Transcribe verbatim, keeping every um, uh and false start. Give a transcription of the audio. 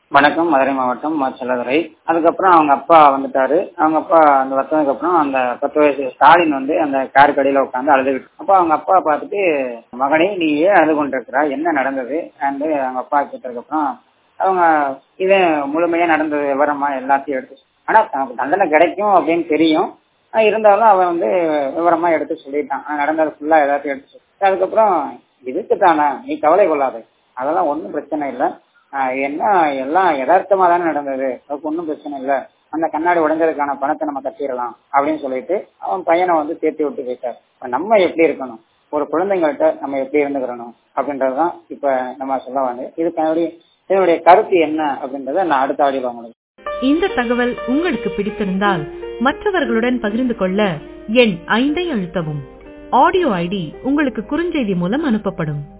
வணக்கம். மதுரை மாவட்டம் மா. செல்லதுரை. அதுக்கப்புறம் அவங்க அப்பா வந்துட்டாரு. அவங்க அப்பா அந்த வந்ததுக்கு அப்புறம் அந்த பத்து வயசு ஸ்டாலின் வந்து அந்த கார் கடையில உட்காந்து அழுதுகிட்டு, அப்ப அவங்க அப்பா பார்த்துட்டு, மகனே நீ ஏன் அழுது கொண்டிருக்கிறா, என்ன நடந்தது and அவங்க அப்பா கேட்டதுக்கு அப்புறம் அவங்க இது முழுமையா நடந்தது விவரமா எல்லாத்தையும் எடுத்து, ஆனா தனக்கு தண்டனை கிடைக்கும் அப்படின்னு தெரியும், இருந்தாலும் அவன் வந்து விவரமா எடுத்து சொல்லிட்டான். நடந்தது ஃபுல்லா எல்லாத்தையும் எடுத்து சொல்லி, அதுக்கப்புறம் இதுக்கு தானே நீ கவலை கொள்ளாத, அதெல்லாம் ஒன்றும் பிரச்சனை இல்லை, என்ன எல்லாம் யதார்த்தமா தானே நடந்தது, அதுக்கு ஒன்றும் பிரச்சனை இல்லை, அந்த கண்ணாடி உடைஞ்சதுக்கான பணத்தை நம்ம கட்டிடலாம் அப்படின்னு சொல்லிட்டு அவன் பையனை வந்து தேர்த்தி விட்டு போயிட்டார். நம்ம எப்படி இருக்கணும், ஒரு குழந்தைங்கள்ட்ட நம்ம எப்படி இருந்துக்கிறணும் அப்படின்றதுதான் இப்ப நம்ம சொல்ல வந்து, இதுக்கு என்னுடைய இதனுடைய கருத்து என்ன அப்படின்றத நான் அடுத்த ஆடியோ உங்களுக்கு. இந்த தகவல் உங்களுக்கு பிடித்திருந்தால் மற்றவர்களுடன் பகிர்ந்து கொள்ள எண் ஐந்தை அழுத்தவும். ஆடியோ ஐடி உங்களுக்கு குறுஞ்செய்தி மூலம் அனுப்பப்படும்.